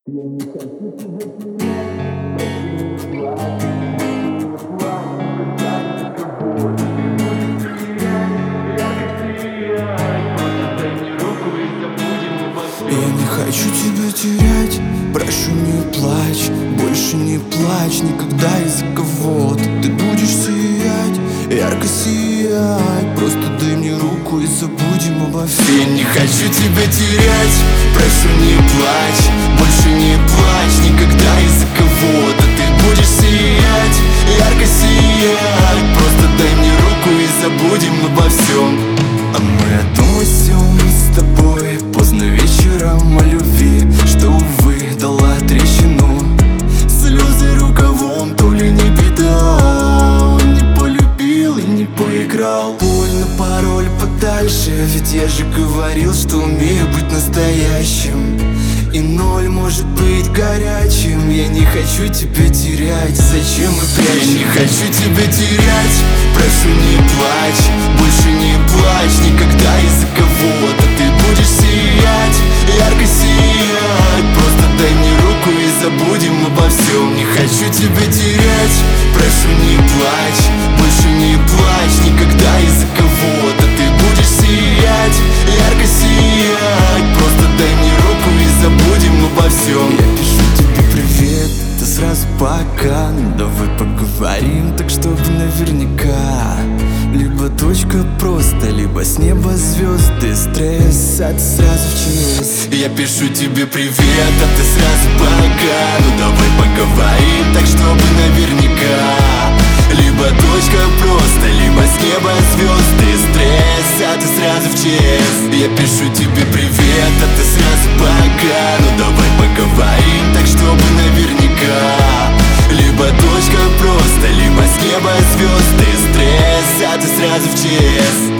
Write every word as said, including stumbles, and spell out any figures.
Я не хочу тебя терять, прошу, не плачь, больше не плачь никогда из-за кого-то. Ты будешь сиять, ярко сиять, просто дай мне руку и забудем обо всем. Я не хочу тебя терять, прошу, не плачь, больше не плачь никогда из-за кого-то. Ты будешь сиять, ярко сиять, просто дай мне руку и забудем обо всем. А мы о том и сём с тобой поздно вечером о любви, что, увы, дала трещину. Слезы рукавом, то ли не беда, он не полюбил и не поиграл. Больно, пароль подальше, ведь я же говорил, что умею быть настоящим. И ноль может быть горячим. Я не хочу тебя терять, зачем мы прячем? Я не хочу тебя терять, прошу, не плачь, больше не плачь никогда из-за кого-то. Ты будешь сиять, ярко сиять, просто дай мне руку и забудем обо всем. Не хочу тебя терять, прошу, не плачь, больше не плачь никогда из-за кого-то. Ты будешь сиять, ярко сиять, просто дай мне руку и забудем обо всем. Я пишу тебе привет, ты сразу пока, ну давай поговорим так, чтобы наверняка. Либо точка просто, либо с неба звезды. Стресс, а ты сразу в ЧС. Я пишу тебе привет, а ты сразу пока, ну давай поговорим так, чтобы наверняка. Либо точка просто, либо с неба звезды. Стресс, а ты сразу в ЧС. Я пишу тебе привет, а ты сразу пока, ну давай поговорим так, чтобы наверняка. Либо точка просто, либо с неба звезды. Стресс, а ты сразу в ЧС.